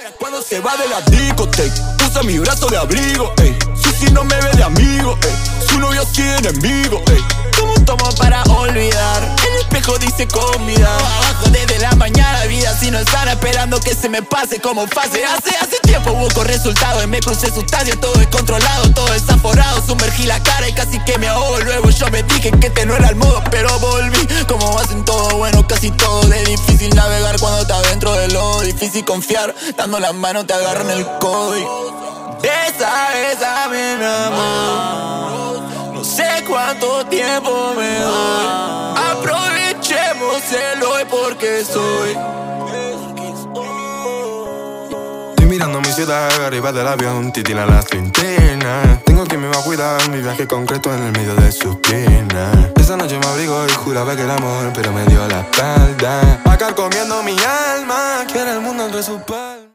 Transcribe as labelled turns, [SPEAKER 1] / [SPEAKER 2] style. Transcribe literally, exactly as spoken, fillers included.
[SPEAKER 1] Cuando se va de la discoteca, usa mi brazo de abrigo, ey. Susi no me ve de amigo, ey. Su novio sí enemigo, ey.
[SPEAKER 2] ¿Cómo tomo para olvidar? El espejo dice comida. Abajo desde la mañana, vida si no es sana, esperando que se me pase como fase. Hace, hace tiempo busco resultados y me crucé sustancias, todo descontrolado, todo desaforado. Sumergí la cara y casi que me ahogo. Luego yo me dije que este no era el modo, pero volví. Como hacen todo bueno, casi todo de difícil navegar cuando estás dentro de lo difícil confiar. Dando la mano te agarran el codo y esa, esa me enamoró. No sé cuánto tiempo me doy. Aprovechemos el hoy porque soy.
[SPEAKER 3] Estoy mirando mi ciudad arriba del avión, titina la centena. Tengo quien me va a cuidar, mi viaje concreto en el medio de sus piernas. Esa noche me abrigo y juraba que el amor, pero me dio la espalda. Acá comiendo mi alma, quiere el mundo entre sus palmas.